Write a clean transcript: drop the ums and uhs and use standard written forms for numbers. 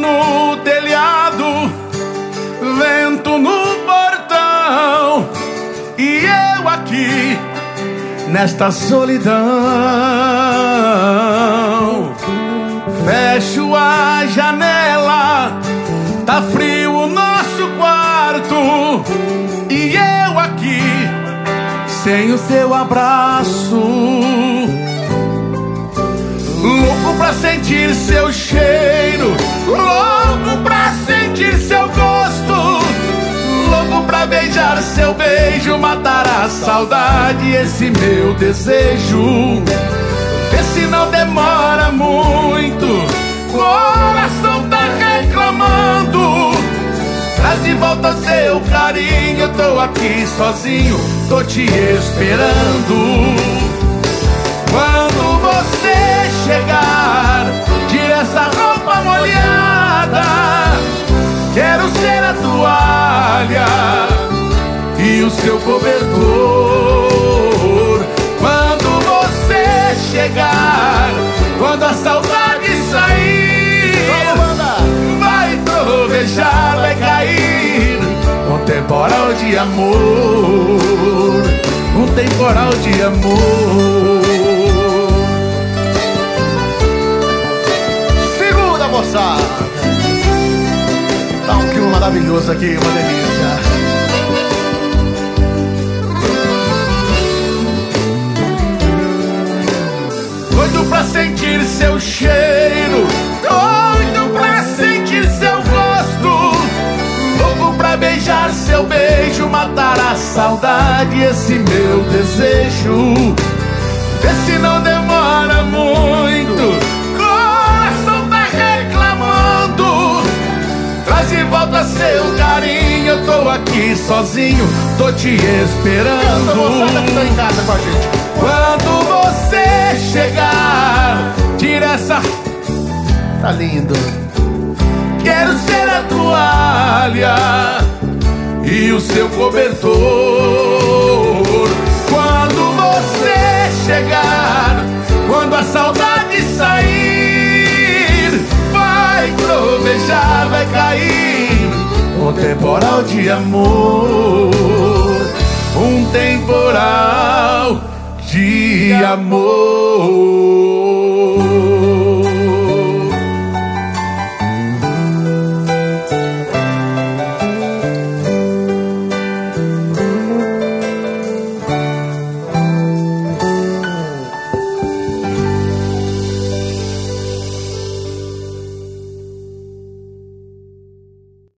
no telhado, vento no portão, e eu aqui nesta solidão. Fecho a janela, tá frio o nosso quarto, e eu aqui sem o seu abraço. Louco pra sentir seu cheiro, louco pra sentir seu gosto, louco pra beijar seu beijo, matar a saudade, esse meu desejo. Vê se não demora muito, coração tá reclamando. Traz de volta seu carinho, eu tô aqui sozinho, tô te esperando. Quando você chegar, tira essa roupa molhada, quero ser a toalha e o seu cobertor. Quando você chegar, quando a saudade sair, vai trovejar, vai cair um temporal de amor, um temporal de amor. Segura, moçada. Tá um clima maravilhoso aqui, uma delícia. Doido pra sentir seu cheiro, doido pra sentir seu gosto, louco pra beijar seu beijo, matar a saudade, esse meu desejo. Vê se não demora muito, coração tá reclamando. Traz de volta seu carinho, eu tô aqui sozinho, tô te esperando. Moçada que tá em casa com a gente. Quando você chegar, tira essa... Tá lindo. Quero ser a toalha e o seu cobertor. Quando você chegar, quando a saudade sair, vai trovejar, vai cair um temporal de amor, um temporal de amor.